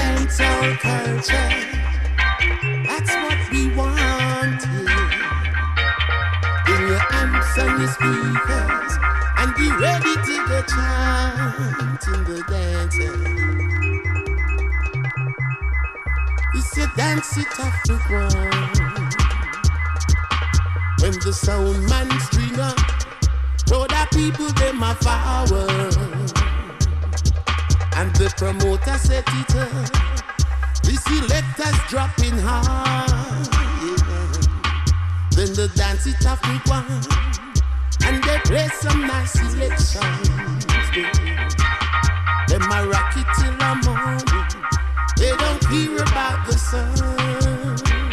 Dancehall culture, that's what we want here. In your amps and your speakers, and be ready to go chant in the dancehall. It's a dance it have to go on. When the sound man string up, told the people them a forward, and the promoter set it up. The selectors dropping hard, yeah. Then the dance it have to go on, and they play some nice selections. Them a rock it till the morning. They don't care about the sun.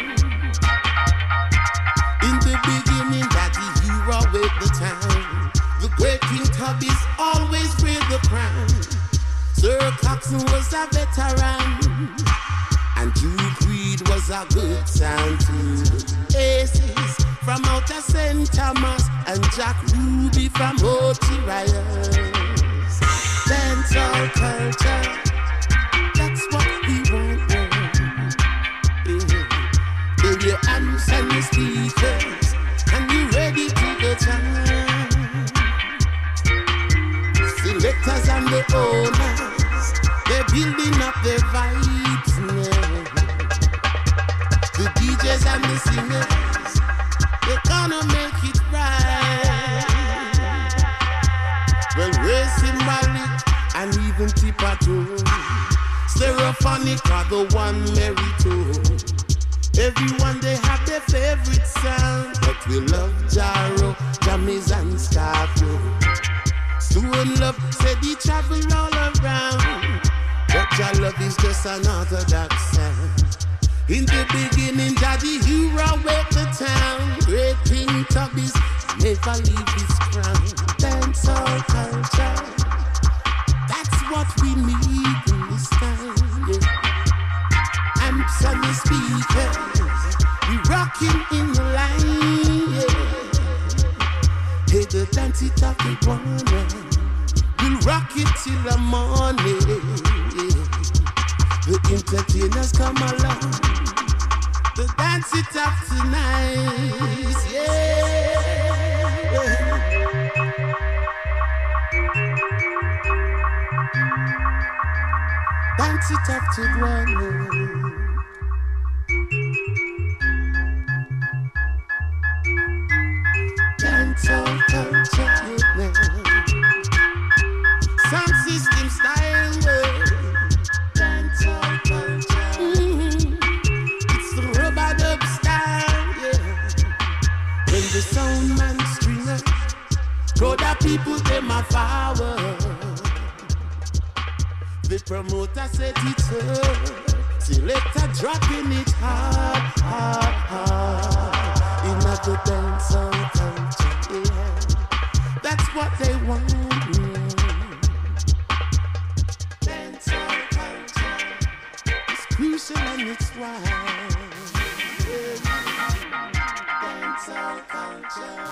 In the beginning, Daddy Hero with the town. The great King Tubby's always wear the crown. Sir Coxsone was a veteran, and Duke Reed was a good sound too. Aces from out of St. Thomas, and Jack Ruby from Oti Ryers. Dancehall culture, that's what we want. Build your amps and your speakers, and you ready to go time. Selectors and the owners, they're building up their vibes now. The DJs and the singers, they're gonna make it right. Well, racing Malik and even Tipato, Stereophonic are the one merito. Everyone they have their favorite sound, but we love Jaro, Jammies and Scarfo. Stone Love said he travel all around, but your love is just an orthodox sound. In the beginning, Daddy Hero with the town. Great King Tubby's never leave his crown. Dancehall culture, that's what we need in this time, yeah. Amps and the speakers, we rocking in the line, yeah. Hey, the dance it up the one, we'll rock it till the morning, yeah. The entertainers come along, the dance it up tonight, yeah. Dance it up to one. Dancehall culture, sound system style, dancehall culture. It's the rubber dub style, yeah. When the sound man stringer, told the people them a forward. The promoter set it up, selector dropping it hard, hard, hard. In the dancehall culture, yeah. That's what they want. Dancehall culture is crucial and it's why. Dancehall culture.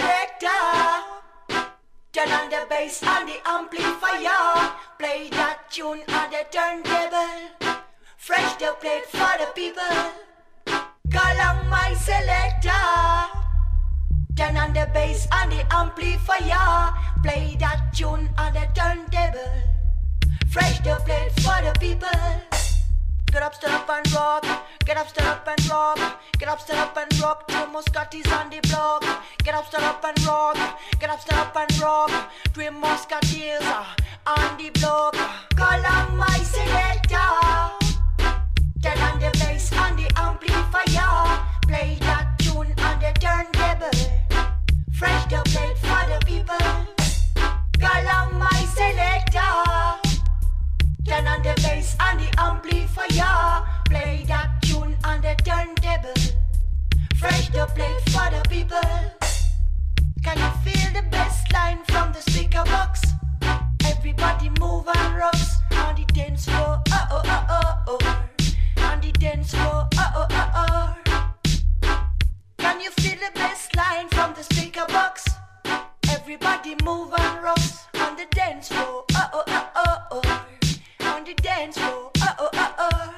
Turn on the bass and the amplifier. Play that tune on the turntable. Fresh the plate for the people. Go along my selector. Turn on the bass and the amplifier. Play that tune on the turntable. Fresh the plate for the people. Get up, stand up and rock. Get up, stand up and rock. Get up, stand up and rock. Three Muscatie's on the block. Get up, stand up and rock. Get up, stand up and rock. Three Muscatie's on the block. Call on my selector. Turn on the bass and the amplifier. Play that tune on the turntable. Fresh the plate for the people. Call on my selector. Turn on the bass and the amplifier. Play that tune on the turntable. Fresh the plate for the people. Can you feel the bass line from the speaker box? Everybody move and rocks on the dance floor. Oh oh oh oh oh. On the dance floor. Oh oh oh oh. Can you feel the bass line from the speaker box? Everybody move and rocks on the dance floor. Oh oh oh oh oh. On the dance floor, oh oh oh oh.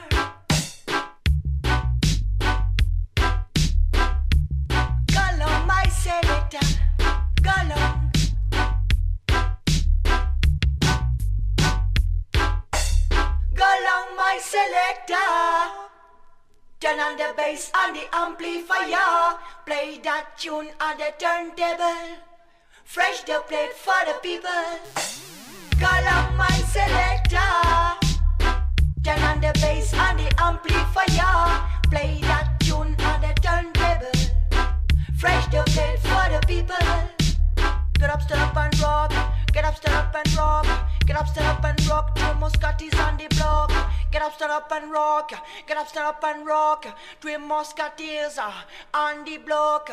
Go along my selector, go along. Go along my selector. Turn on the bass and the amplifier. Play that tune on the turntable. Fresh the plate for the people. Call on my selector. Turn on the bass and the amplifier. Play that tune on the turntable. Fresh the plate for the people. Get up, stand up and rock. Get up, stand up and rock. Get up, stand up and rock. Three Muscatie's on the block. Get up, stand up and rock. Get up, stand up and rock. Three Muscatie's on the block.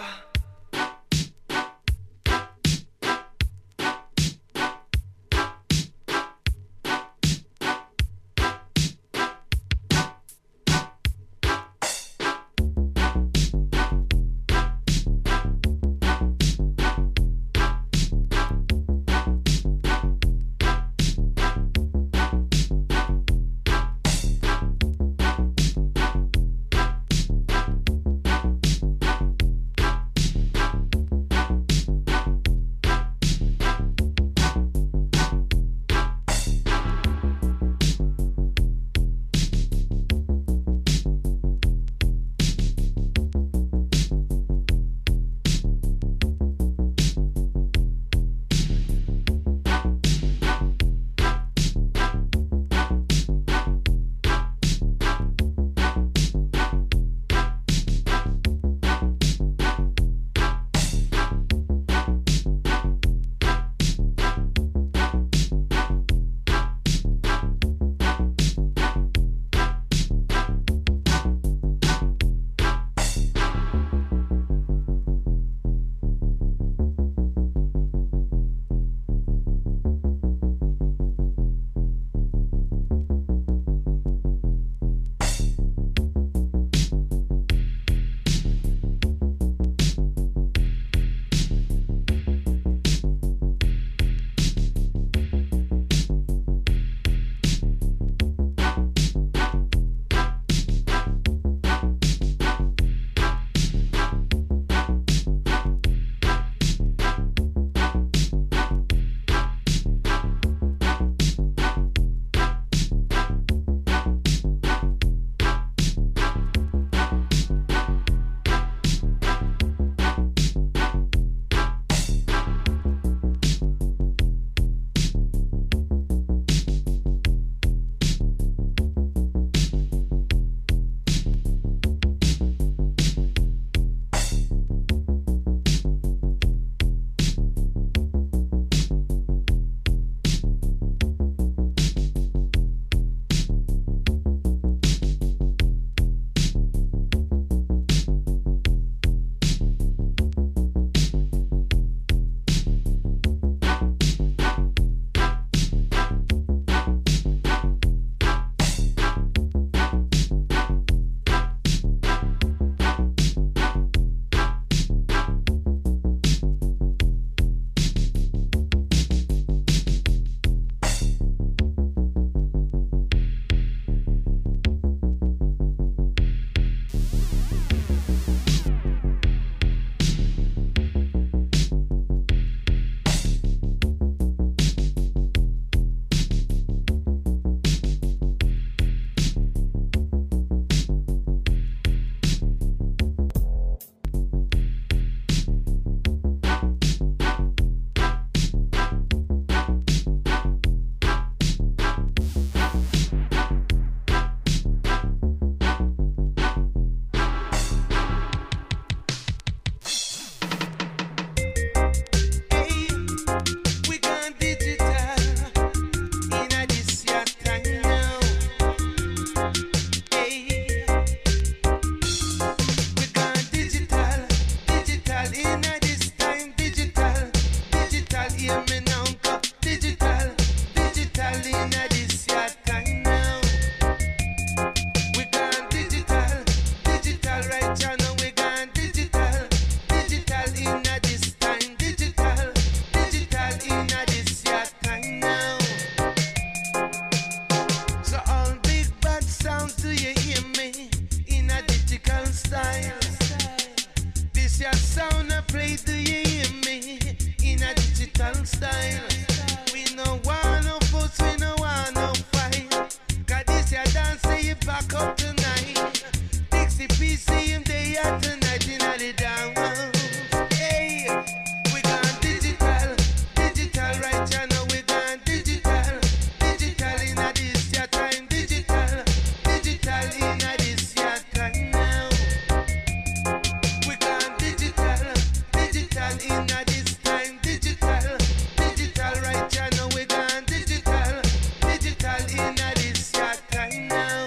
it back up tonight. Dixie PC him day out tonight in the down. Hey, we gone digital, digital right now. We gone digital, digital in a this your time. Digital, digital in a this your time now. We gone digital, digital in a this time. Digital, digital right now. We gone digital, digital in a this your time now.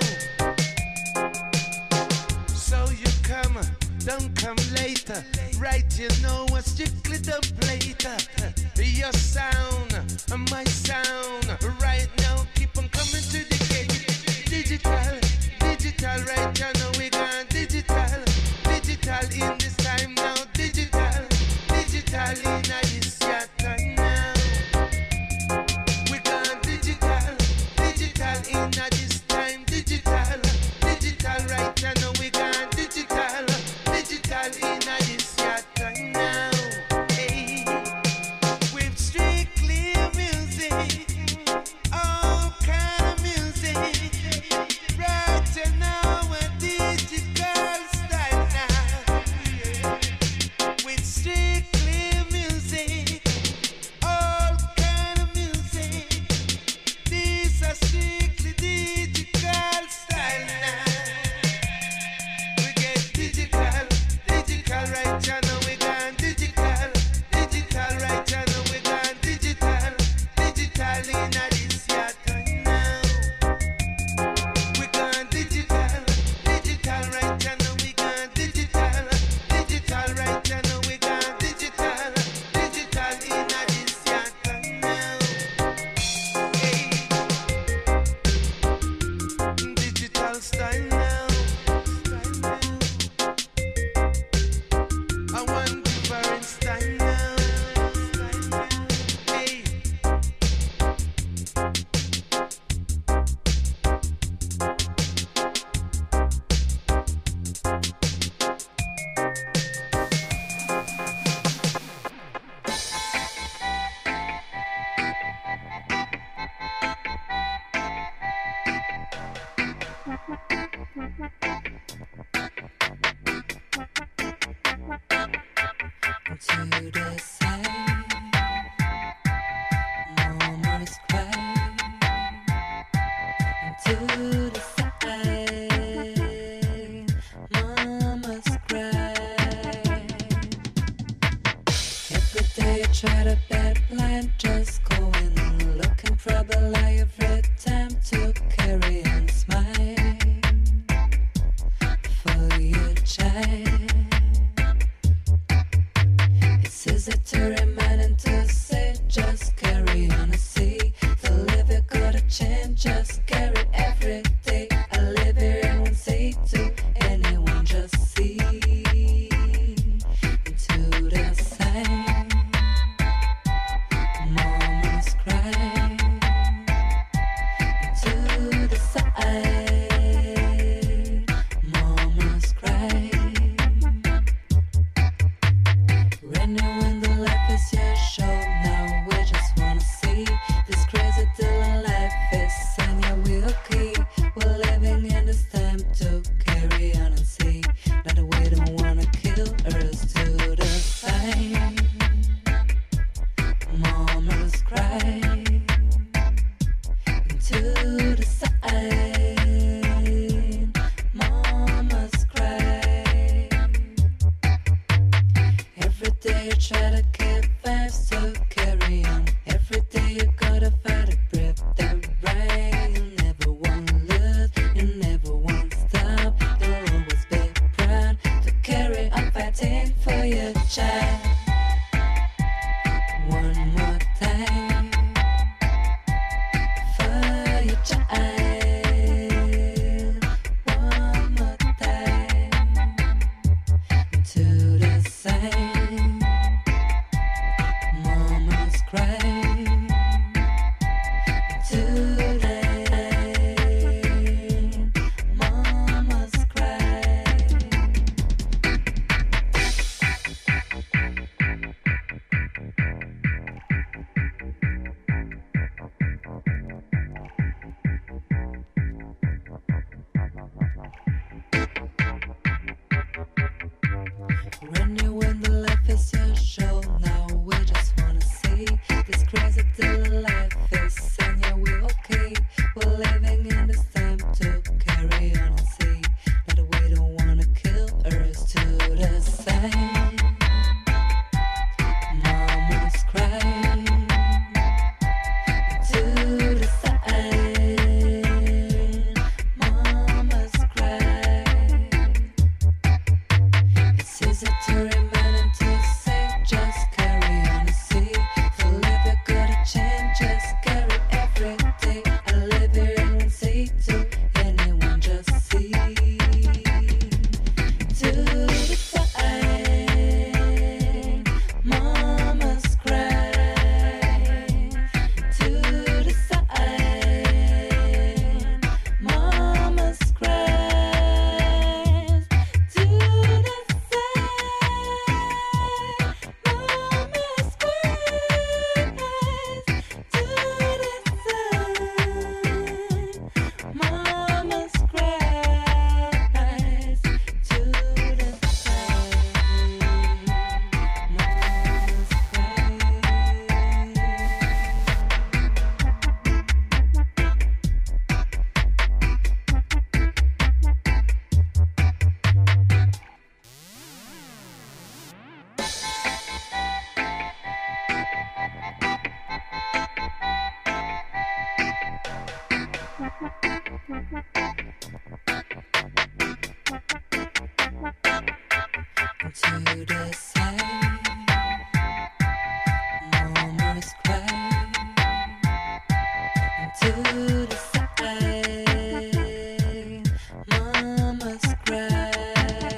So you come, don't come later. Right, you know what strictly the later. Your sound, my sound. Right now, keep on coming to the gate. Digital, digital right now. We gone digital, digital in this time now. Digital, digital in a this your time now. We gone digital, digital in a this time. Digital, digital right now. We gone digital, digital in a this your time now. Hey, with strictly music, all kind of music. Right now, a digital style now. With strictly music, all kind of music. These are strictly digital style now. We get digital, digital right now. We gone digital, digital right now. We gone digital, digital in a this your time now. We gone digital, digital right now. We gone digital, digital right now. We gone digital, digital in a this your time now. Hey, digital style now. I want different style now. Hey. To the side, mama's cry. To the side, mama's cry. Every day I try to bet blind, just going and looking trouble every time to carry on smile for your child. It's easy to remind and to say, just carry on and see. The living gotta change, just carry every To the side, mama's cry. To the side, mama's cry.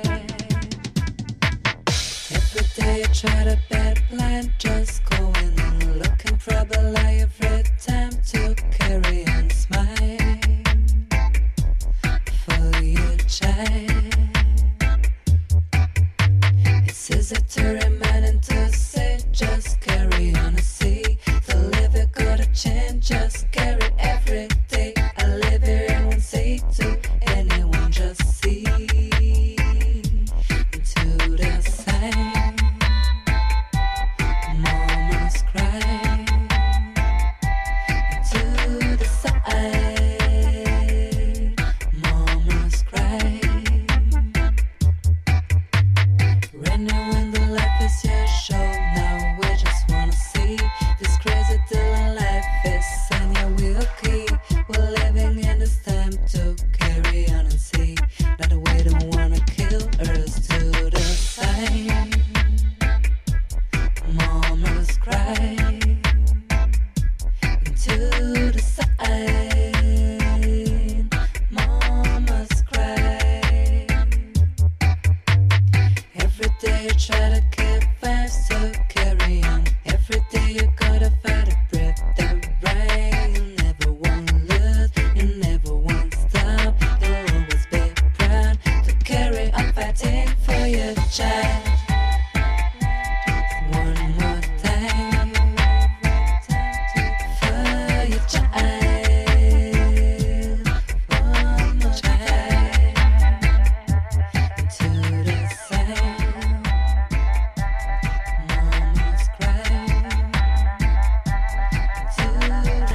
Every day I try to bed plan, just going and looking trouble every time to carry on smile for your child. It's easy to remind and to say, just carry on and see. The live it got a change, just carry every day. I live here and won't say to anyone, just see into the side. Mama's cry. To the side. Mama's cry. Running when the life is your show. Now we just wanna see this crazy till life is, and yeah, we'll keep. We're living in this time to carry on and see that we don't wanna kill us. To the side, mama's cry. To the side, mama's cry. Every day you try to keep fast to carry on. Every day you gotta fight a breath that right. You never won't lose, you never won't stop. You'll always be proud to carry on fighting for your child. One more time for your child. One more time to the side. Mama's cry. To the side.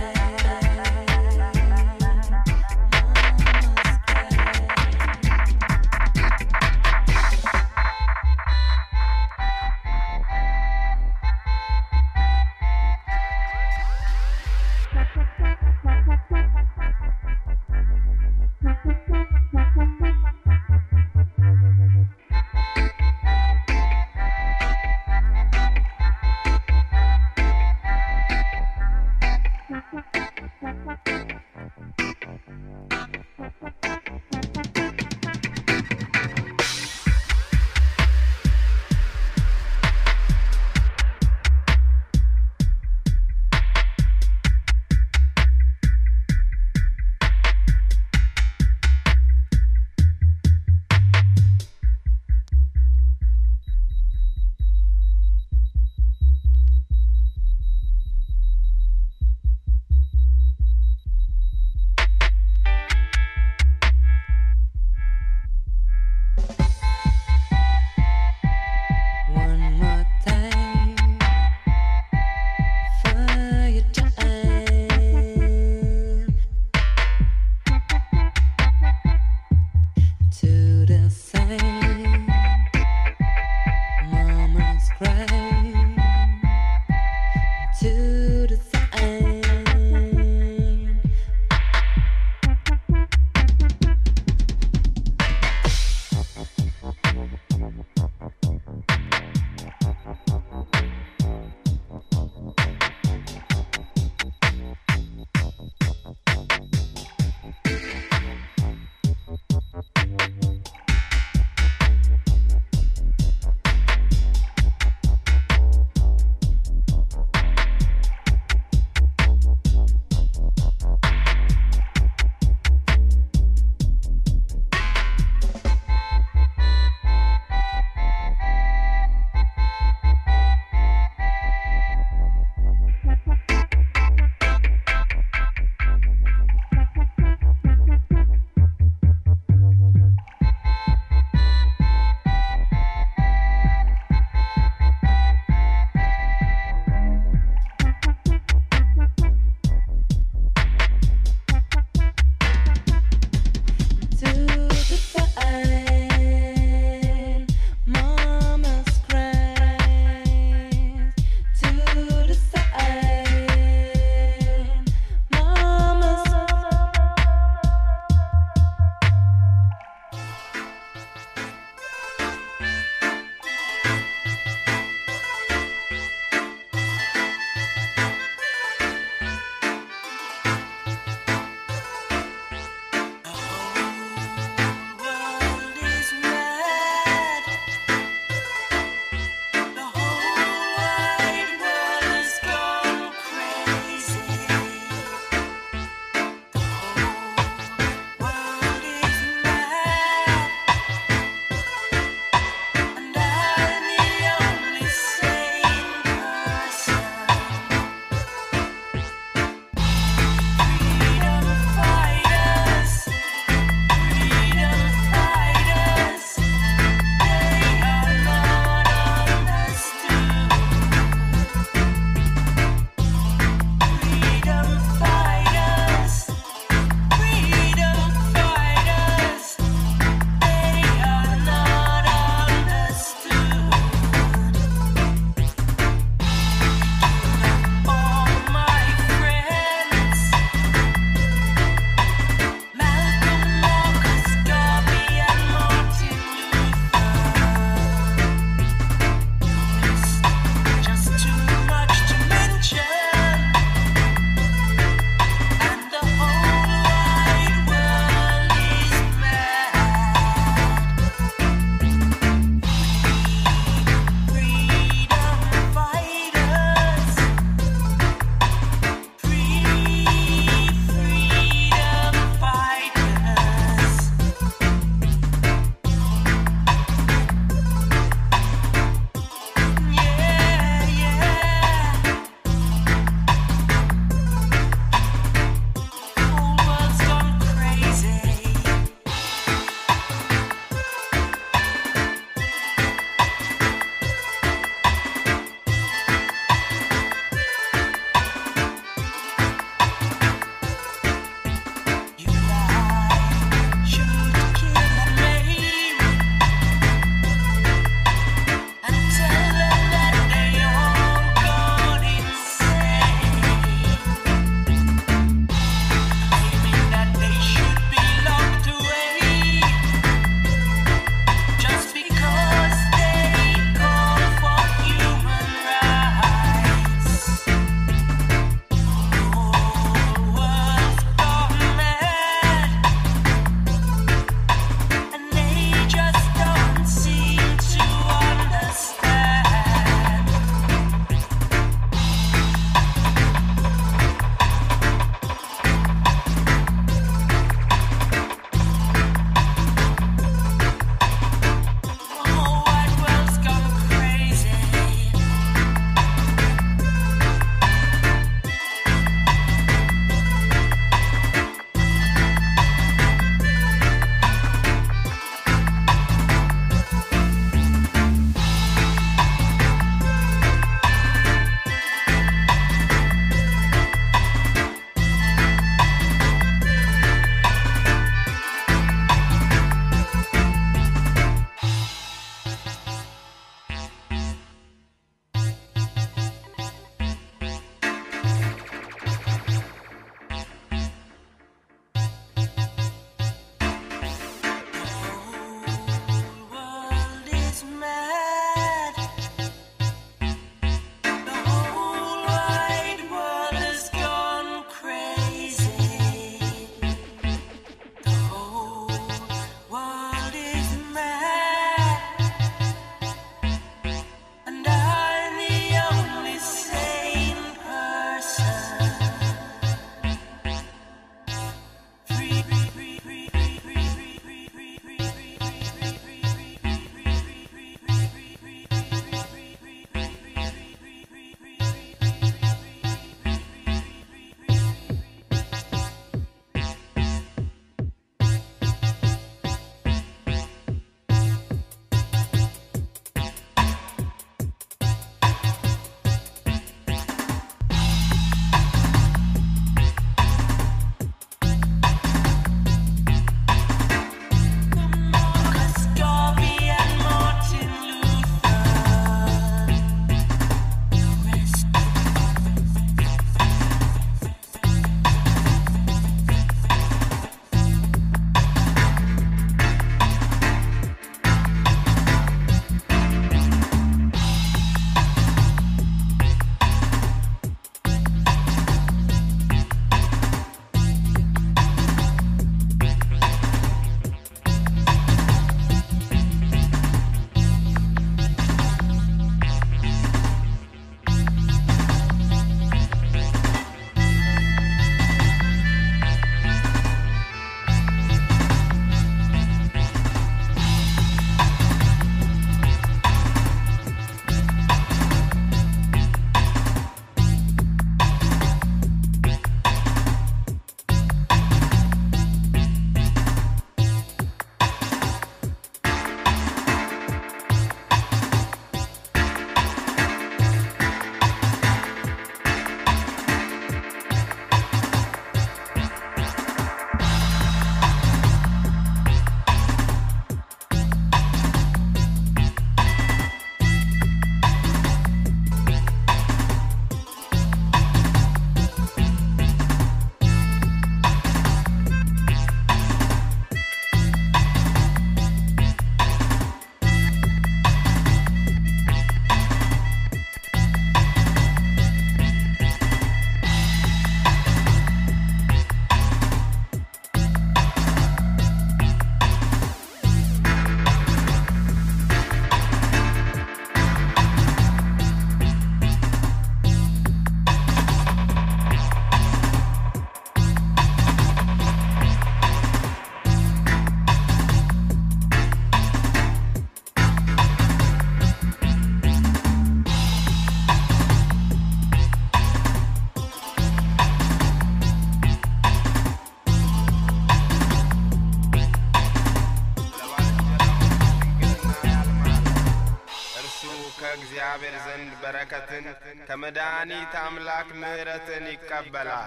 ከእግዚአብሔር ዘንድ በረከትን ከመድኃኒት አምላክ ምሕረትን ይቀበላል።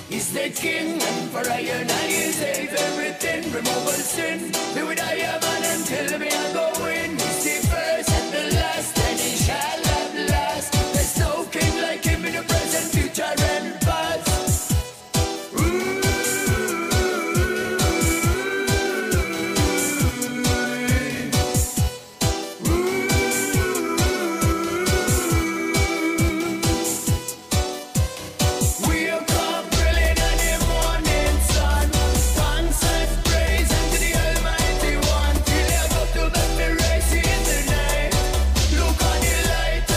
He's the king, and for I and I he save everything, remove all sin. Be with I am man until me I go in. He's the first and the last, and he shall have last. There's no king like him in the present, future, and past. Light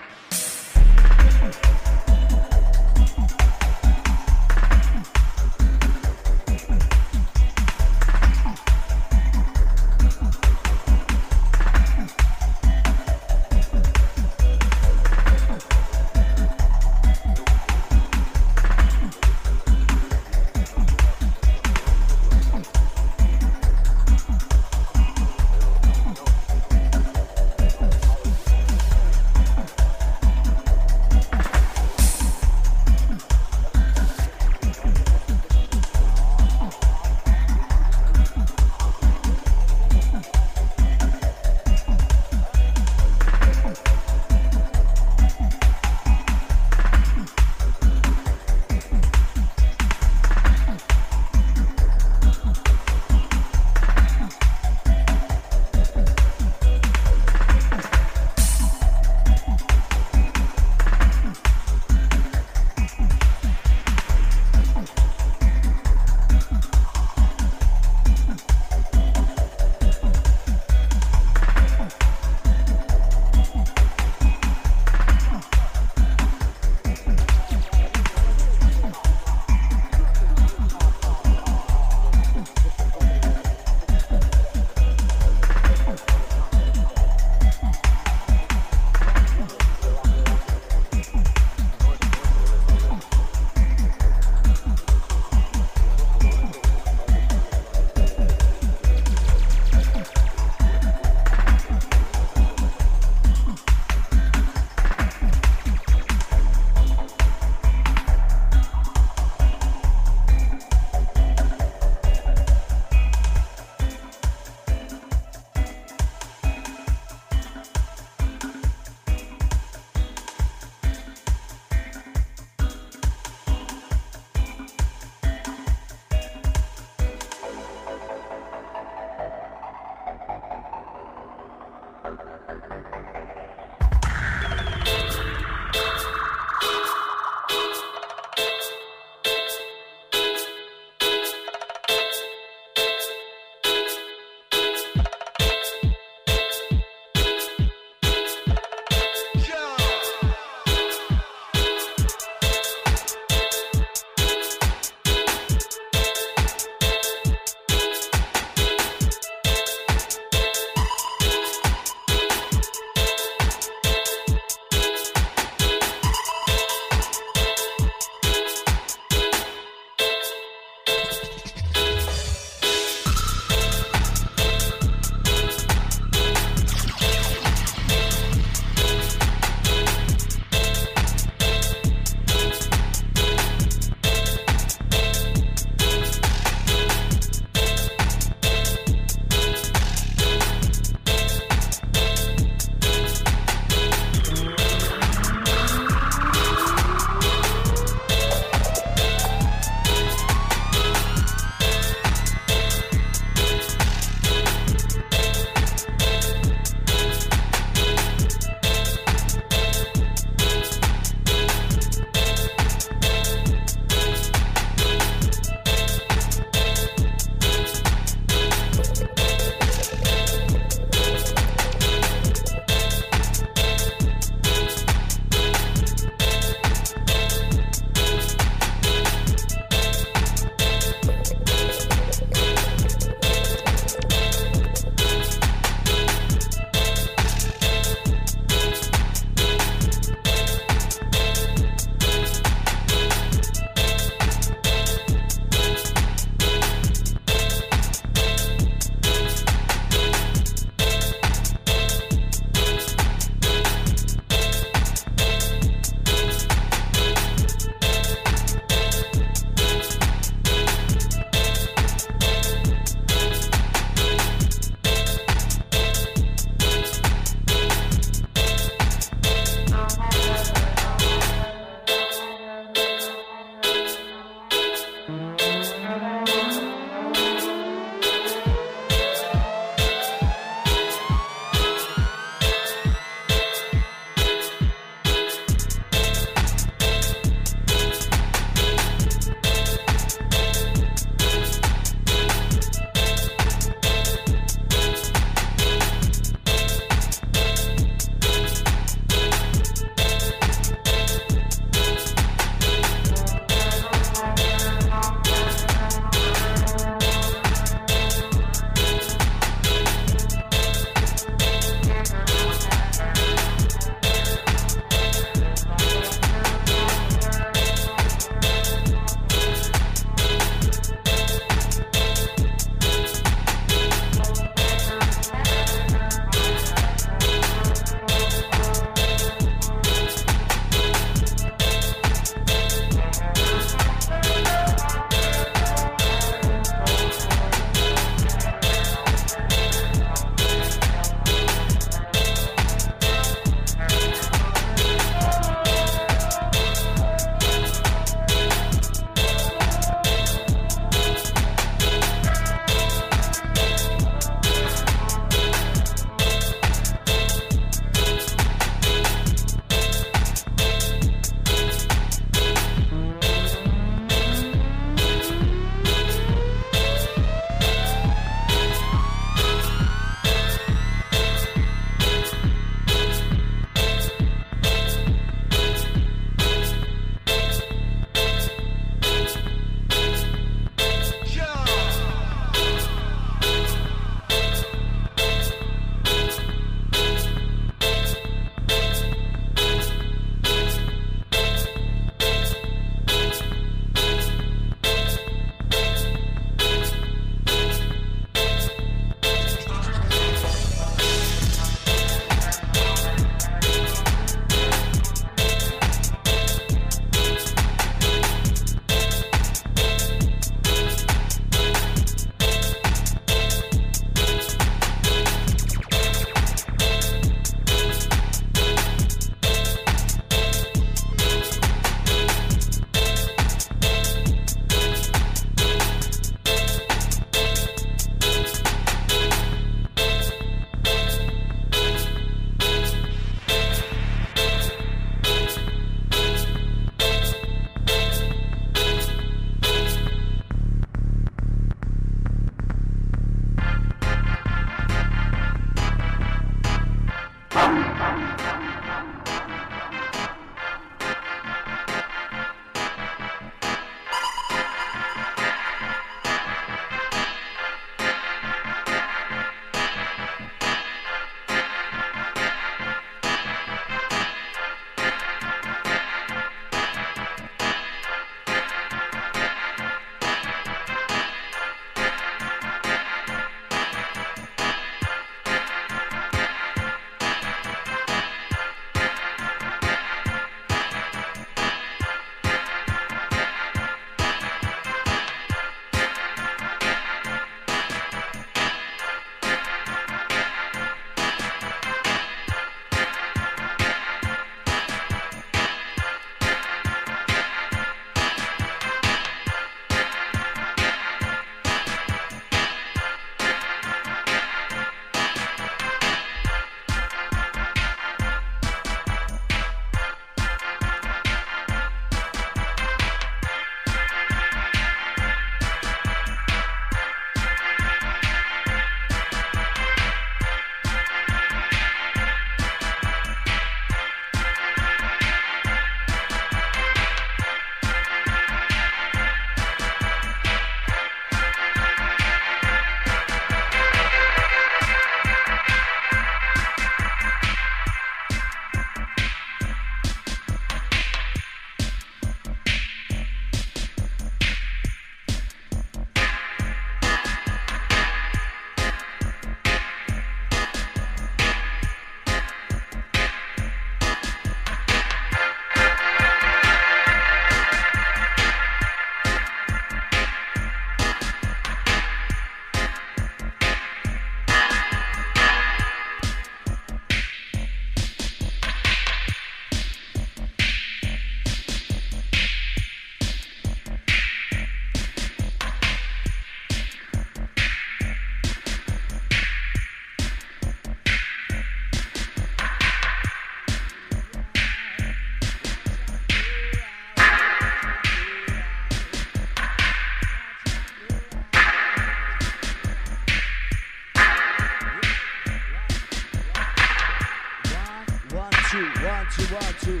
part two.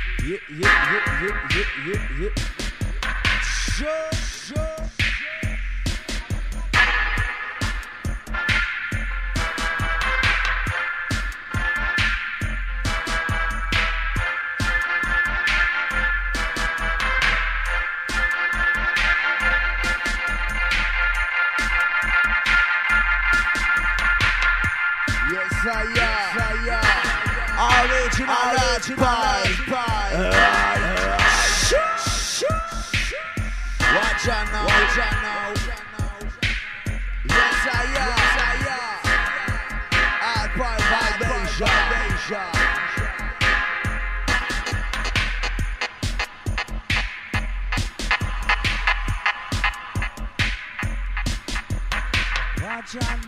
Yeah. Sure. Original pie. Watch out now. Yes, I am. Pie vibration. Watch out,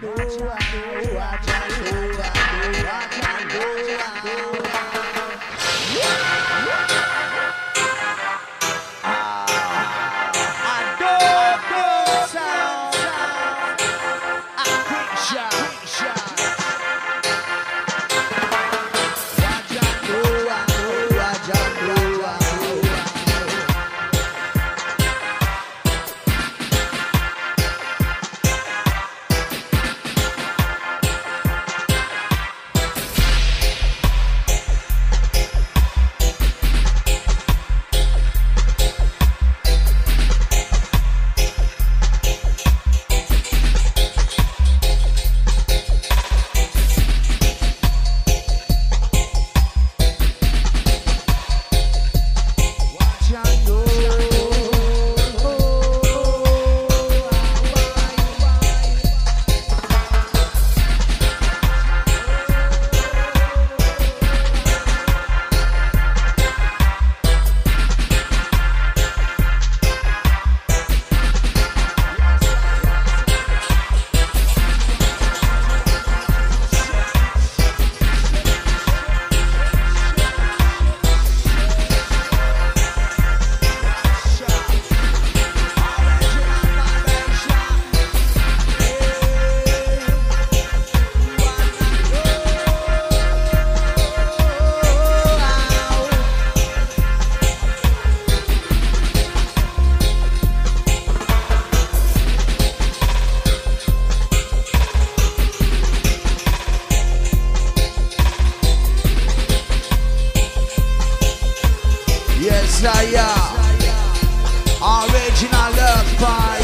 Original love pie.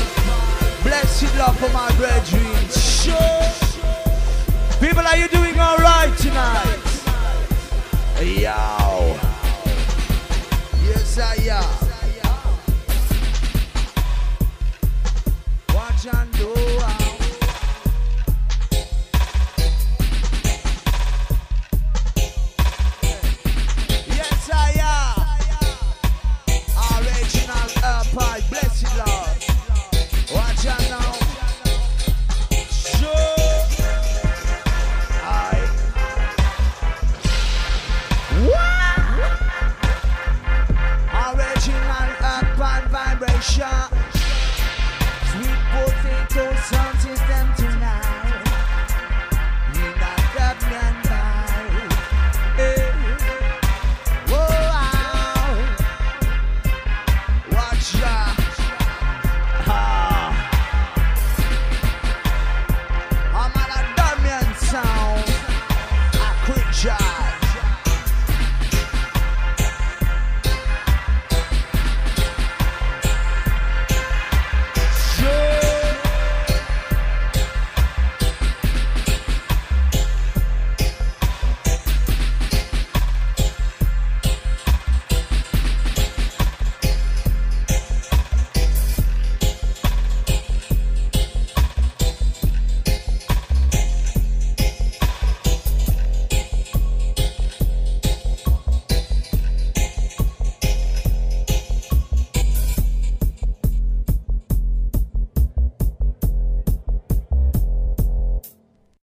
Blessed love for my brethren. Sure. People, are you doing alright tonight? Yo. Yes, I am. Watch and do.